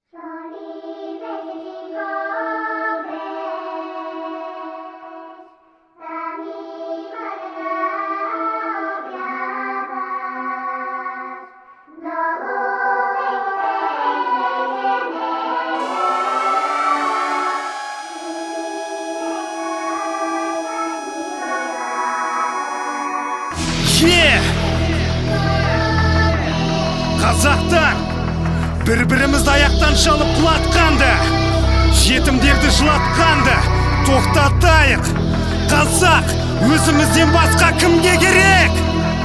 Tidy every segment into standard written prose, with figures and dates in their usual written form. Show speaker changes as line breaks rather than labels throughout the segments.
Қазақтар бір-бірімізді аяқтан шалып құлатқанды, жетімдерді жылатқанды тоқтатайық. Қазақ өзімізден басқа кімге керек?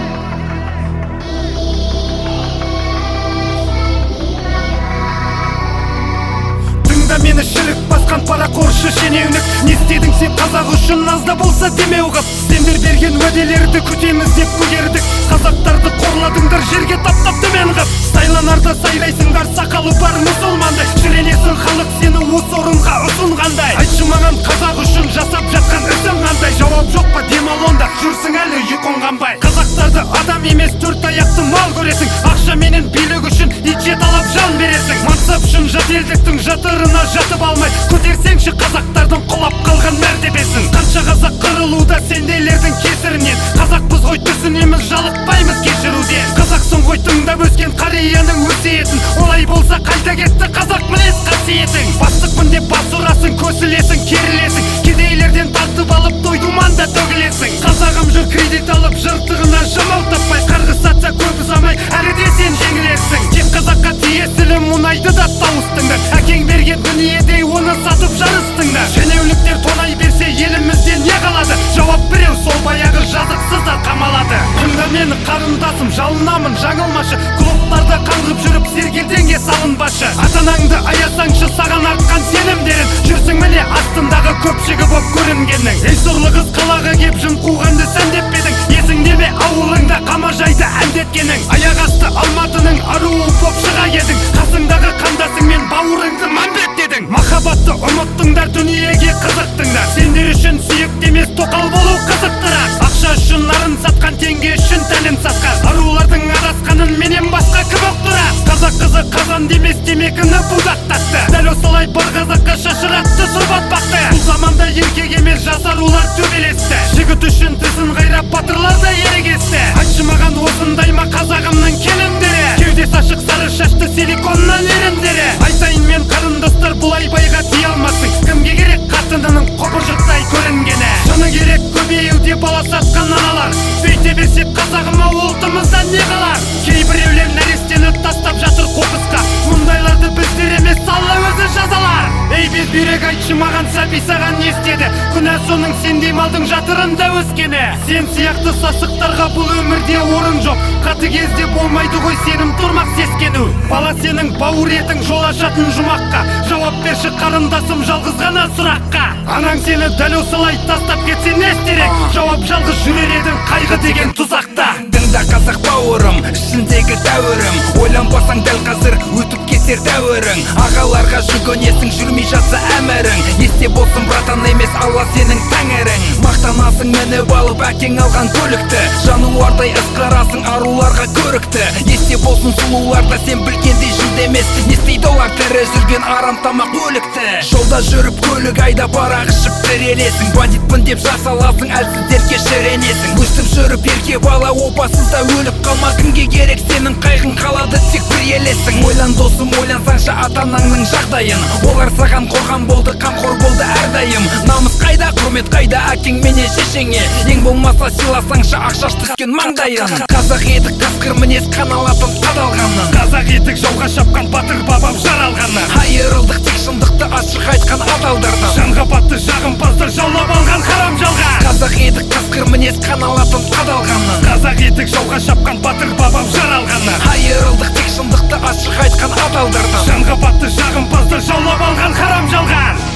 Тыңда мені, шірік басқан парақор шенеунік. Не істедің сен қазақ үшін, аз да болса демеу қып? Сендер берген уәделерді күтеміз деп көгердік. Қазақтарды қорладыңдар, жерге таптап төмен қып. Сайланарда сайрайсыңдар, сақалы бар мұсылмандай. Шіренесің, халық сені осы орынға ұсынғандай. Айтшы маған, қазақ үшін жасап жатқан ісің қандай? Жауап жоқ па, демал онда, жүрсің әлі ұйқың қанбай. Қазақтарды адам емес, төрт аяқты мал көресің. Ақша менен билік үшін итше талап жан бересің. Мансап үшін жат елдіктің жатырына жатып алмай, көтерсеңші қазақтардың құлап қалған мәртебесін. Қанша қазақ қырылуда сендейлердің кесірінен. Қазақпыз ғой, түсінеміз, жалықпаймыз кешіруден. Қазақсың ғой, тыңдап өскен қарияның өсиетін. Олай болса қайта кетті қазақ мінез қасиетің. Бастықпын деп бас ұрасың, көсілесің, керілесің. Кедейлерден тартып алып той думанда төгілесің. Қазағым жүр кредит алып, жыртығынан жамау таппай. Қарғыс атса көп ұзамай, әрі де сен жеңілесің. Тек қазаққа тиесілі мұнайды да тауыстыңдар. Әкең берген дүниедей оны сатып жарыстыңдар. Шенеуніктер тонай берсе елімізде не қалады? Жауап біреу, сол баяғы жазықсыздар қамалады. Тыңда мені қарындасым, жалынамын, жаңылмашы. Клубтарда қаңғып жүріп сергелденге салынбашы. Ата-анаңды аясаңшы, саған артқан сенімдерін. Жүрсің міне астындағы көпшігі боп көрінгенің. Ей сорлы қыз, қалаға кеп жын қуғанды сән деп едің. Есіңде ме ауылыңда қамажайды әндеткенің? Аяқ асты Алматының аруы боп шыға едің. Қасыңдағы қандасыңмен бауырыңды мәмбет дедің. Махаббатты ұмыттыңдар, дүниеге қызықтыңдар. Сендер үшін сүйікті емес, тоқал болу қызықтырақ. Ақша үшін нарын сатқан, теңге үшін тәнін сатқан. Арулардың арасқанын менен басқа кім ұқтырар? Қазақ қызы қазан демес, темекіні будақтатты. Дәл осылай бір қазаққа шашыратты, сұрбат бақты. Бұл заманда еркек емес, жас арулар төбелесті. Жігіт үшін тісін қайрап, батырлар да ерегесті. Айтшы маған, осындай ма қазағымның келіндері? Кеудесі ашық, сары шашты, силиконнан еріндері. Айтайын мен қарындастар, бұлай байға тие алмассың. Кімге керек қатынының құбыжықтай көрінгені? Жаны керек көбеюде бала сатқан аналар. Бейте берсек қазағыма ұлтымыздан не қалар? Кейбіреулер нәрестені тастап жатыр қоқысқа. Мұндайларды біздер емес, Алла өзі жазалар. Ей безбүйрек, айтшы маған, сәби саған не істеді? Күнә соның сендей малдың жатырында өскені. Сен сияқты сасықтарға бұл өмірде орын жоқ. Қаты кезде болмайды ғой сенім тұрмақ сескену. Бала сенің бауыр етің жол ашатын жұмаққа. Жауап берші қарындасым, жалғыз ғана сұраққа. Анаң сені дәл осылай тастап кетсе не істерек? Жауап, жалғыз жүрер едің қайғы деген тұзақта.
Тыңда қазақ бауырым, ішіндегі дәуірім. Ойланбасаң дәл қазір өтіп кетер дәуірің. Ағаларға жүгінесің, жүрмей жатса әмірің. Есте болсын братан емес, Алла сенің тәңірің. Мақтанасың мініп алып әкең алған көлікті. Жануардай ысқарасың аруларға көрікті. Есте болсын сұлуларда сен білгендей жүлде емес. Не істейді олар тірі жүрген арам тамақ өлікті. Жолда жүріп көлік айдап арақ ішіп тірелесің. Бандитпін деп жасаласың, әлсіздерге шіренесің. Өстіп жүріп ерке бала опасыз да өліп қалма. Кімге керек сенің қайғың, қалады тек бір елесің. Ойлан досым, ойлансаңшы ата-анаңның жағдайын. Олар саған қорған болды, қамқор болды әрдайым. Намыс қайда, құрмет қайда, әкең менен шешеңе? Ең болмаса сыйласаңшы ақшаш түскен маңдайын. Қазақ едік қасқыр мінез, қаналатын қадалғаны.
Қазақ едік жауға шапқан, батыр бабам жаралғаны.
Айырылдық тек шындықты ашық айтқан адалдардан.
Жанға батты жағымпазды жаулап алған харам жалға.
Қазақ едік қасқыр мінез, қаналатын қадалғаны.
Қазақ едік жауға шапқан, батыр бабам жаралғаны.
Айырылдық тек шындықты ашық айтқан адалдардан.
Жанға батты жағымпазды жаулап алған харам жалған.